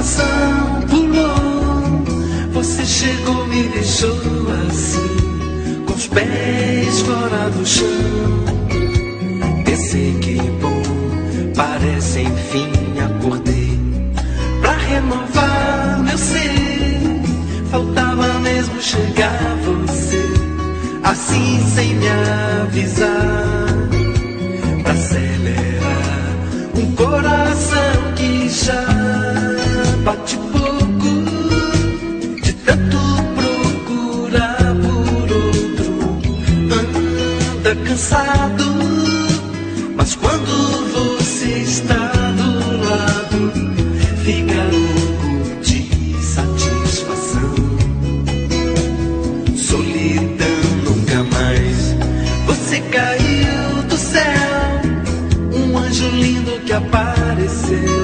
coração pulou. Você chegou, me deixou assim, com os pés fora do chão. Pensei que bom, parece enfim acordei. Pra renovar meu ser, faltava mesmo chegar você, assim sem me avisar. Pra acelerar um coração que já bate pouco, de tanto procurar por outro, anda cansado. Mas quando você está do lado, fica louco de satisfação. Solidão nunca mais. Você caiu do céu, um anjo lindo que apareceu.